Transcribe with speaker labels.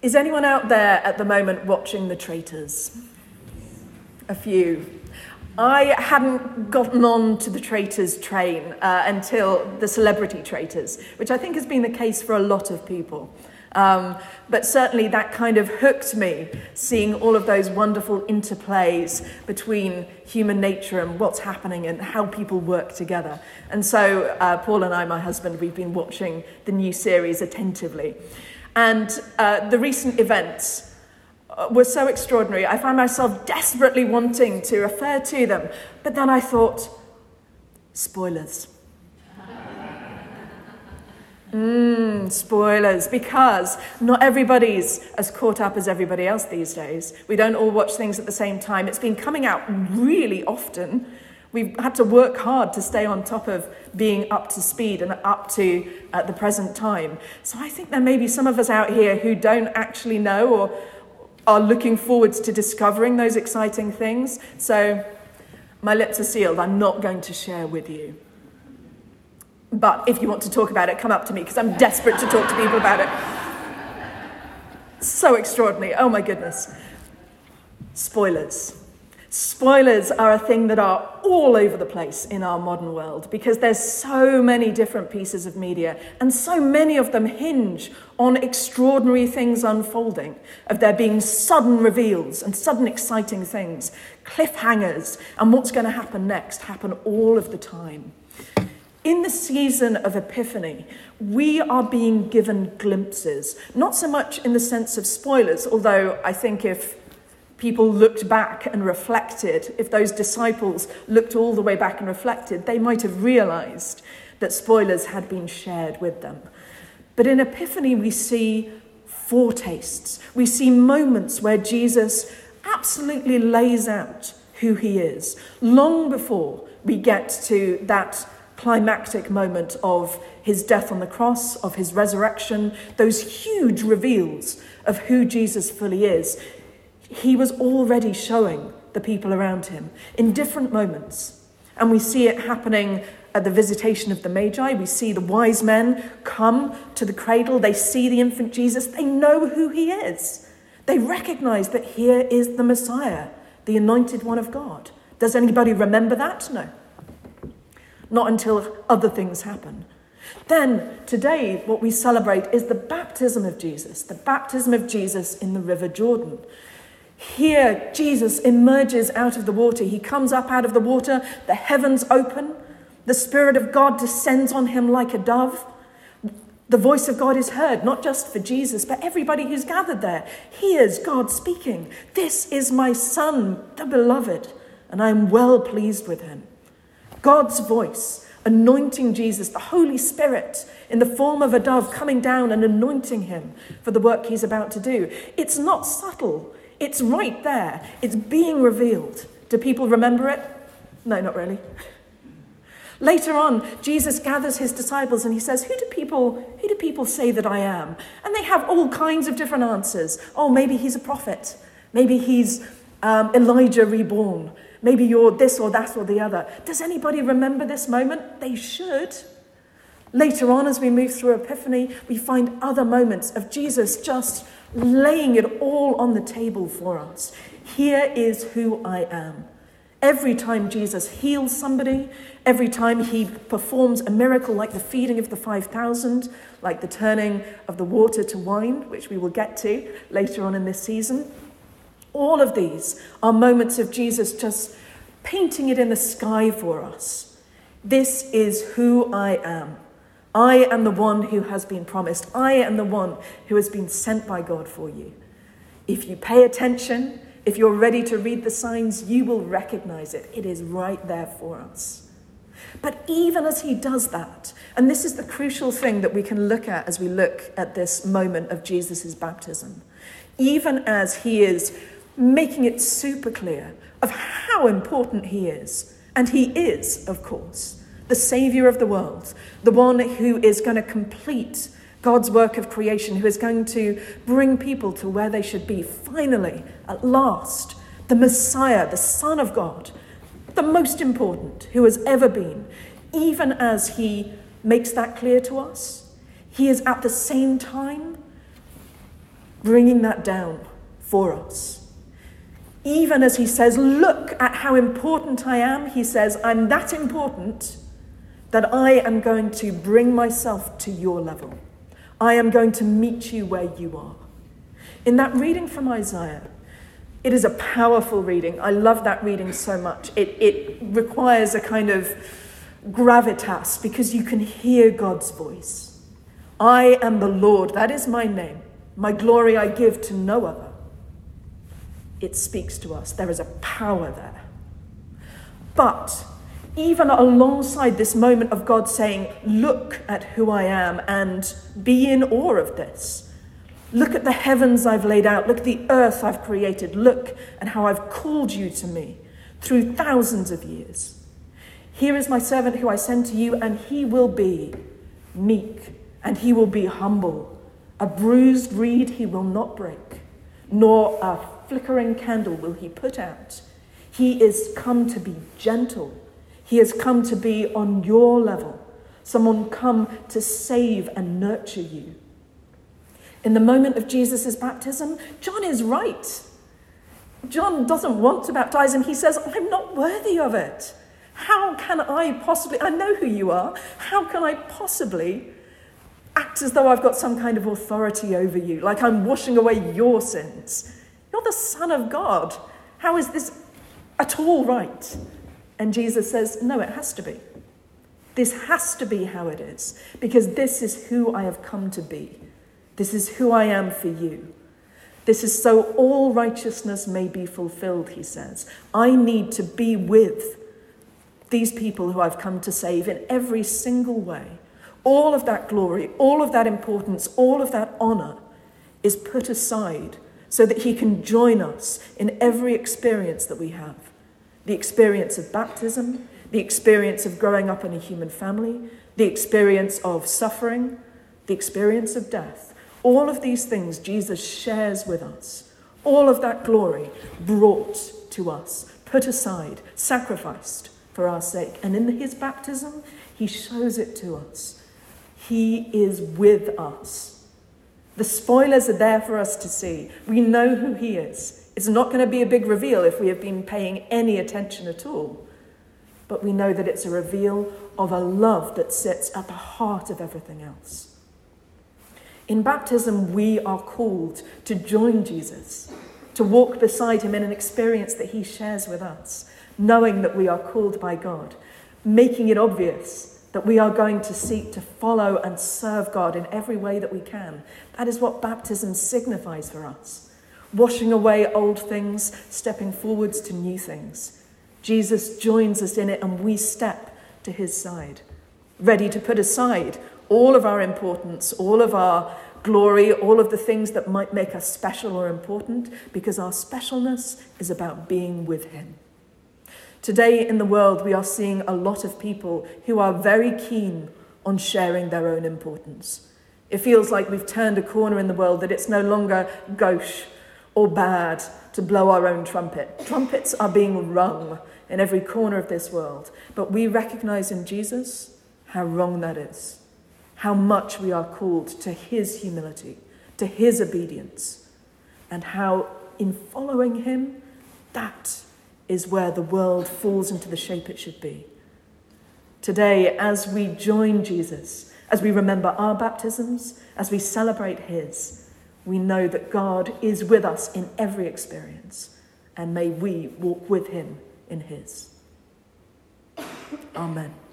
Speaker 1: Is anyone out there at the moment watching The Traitors? A few. I hadn't gotten on to the Traitors train until the Celebrity Traitors, which I think has been the case for a lot of people. But certainly that kind of hooked me, seeing all of those wonderful interplays between human nature and what's happening and how people work together. And so Paul and I, my husband, we've been watching the new series attentively. And the recent events were so extraordinary. I found myself desperately wanting to refer to them. But then I thought, spoilers. Spoilers, because not everybody's as caught up as everybody else these days. We don't all watch things at the same time. It's been coming out really often. We've had to work hard to stay on top of being up to speed and up to the present time. So I think there may be some of us out here who don't actually know or are looking forwards to discovering those exciting things. So my lips are sealed. I'm not going to share with you. But if you want to talk about it, come up to me, because I'm desperate to talk to people about it. So extraordinary. Oh my goodness. Spoilers. Spoilers are a thing that are all over the place in our modern world, because there's so many different pieces of media, and so many of them hinge on extraordinary things unfolding, of there being sudden reveals and sudden exciting things, cliffhangers, and what's going to happen next happen all of the time. In the season of Epiphany, we are being given glimpses, not so much in the sense of spoilers, although I think if people looked back and reflected, if those disciples looked all the way back and reflected, they might have realized that spoilers had been shared with them. But in Epiphany, we see foretastes. We see moments where Jesus absolutely lays out who he is, long before we get to that climactic moment of his death on the cross, of his resurrection, those huge reveals of who Jesus fully is. He was already showing the people around him in different moments. And we see it happening at the visitation of the Magi. We see the wise men come to the cradle. They see the infant Jesus. They know who he is. They recognize that here is the Messiah, the anointed one of God. Does anybody remember that? No. Not until other things happen. Then, today, what we celebrate is the baptism of Jesus in the River Jordan. Here, Jesus emerges out of the water. He comes up out of the water, the heavens open, the Spirit of God descends on him like a dove. The voice of God is heard, not just for Jesus, but everybody who's gathered there hears God speaking. This is my Son, the beloved, and I am well pleased with him. God's voice anointing Jesus, the Holy Spirit in the form of a dove coming down and anointing him for the work he's about to do. It's not subtle. It's right there. It's being revealed. Do people remember it? No, not really. Later on, Jesus gathers his disciples and he says, who do people say that I am? And they have all kinds of different answers. Oh, maybe he's a prophet. Maybe he's Elijah reborn. Maybe you're this or that or the other. Does anybody remember this moment? They should. Later on, as we move through Epiphany, we find other moments of Jesus just laying it all on the table for us. Here is who I am. Every time Jesus heals somebody, every time he performs a miracle like the feeding of the 5,000, like the turning of the water to wine, which we will get to later on in this season, all of these are moments of Jesus just painting it in the sky for us. This is who I am. I am the one who has been promised. I am the one who has been sent by God for you. If you pay attention, if you're ready to read the signs, you will recognize it. It is right there for us. But even as he does that, and this is the crucial thing that we can look at as we look at this moment of Jesus' baptism, even as he is making it super clear of how important he is. And he is, of course, the Savior of the world, the one who is going to complete God's work of creation, who is going to bring people to where they should be. Finally, at last, the Messiah, the Son of God, the most important who has ever been. Even as he makes that clear to us, he is at the same time bringing that down for us. Even as he says, look at how important I am, he says, I'm that important that I am going to bring myself to your level. I am going to meet you where you are. In that reading from Isaiah, it is a powerful reading. I love that reading so much. It requires a kind of gravitas because you can hear God's voice. I am the Lord, that is my name. My glory I give to no other. It speaks to us. There is a power there. But even alongside this moment of God saying, look at who I am and be in awe of this. Look at the heavens I've laid out. Look at the earth I've created. Look at how I've called you to me through thousands of years. Here is my servant who I send to you, and he will be meek, and he will be humble. A bruised reed he will not break, nor a flickering candle will he put out. He is come to be gentle. He has come to be on your level. Someone come to save and nurture you. In the moment of Jesus' baptism, John is right. John doesn't want to baptize him. He says, I'm not worthy of it. How can I possibly, I know who you are, how can I possibly act as though I've got some kind of authority over you, like I'm washing away your sins? You're the Son of God. How is this at all right? And Jesus says, no, it has to be. This has to be how it is, because this is who I have come to be. This is who I am for you. This is so all righteousness may be fulfilled, he says. I need to be with these people who I've come to save in every single way. All of that glory, all of that importance, all of that honor is put aside so that he can join us in every experience that we have. The experience of baptism, the experience of growing up in a human family, the experience of suffering, the experience of death. All of these things Jesus shares with us. All of that glory brought to us, put aside, sacrificed for our sake. And in his baptism, he shows it to us. He is with us. The spoilers are there for us to see. We know who he is. It's not going to be a big reveal if we have been paying any attention at all. But we know that it's a reveal of a love that sits at the heart of everything else. In baptism, we are called to join Jesus, to walk beside him in an experience that he shares with us, knowing that we are called by God, making it obvious that we are going to seek to follow and serve God in every way that we can. That is what baptism signifies for us. Washing away old things, stepping forwards to new things. Jesus joins us in it and we step to his side, ready to put aside all of our importance, all of our glory, all of the things that might make us special or important, because our specialness is about being with him. Today in the world, we are seeing a lot of people who are very keen on sharing their own importance. It feels like we've turned a corner in the world, that it's no longer gauche or bad to blow our own trumpet. Trumpets are being rung in every corner of this world, but we recognize in Jesus how wrong that is. How much we are called to his humility, to his obedience, and how in following him, that is where the world falls into the shape it should be. Today, as we join Jesus, as we remember our baptisms, as we celebrate his, we know that God is with us in every experience, and may we walk with him in his. Amen.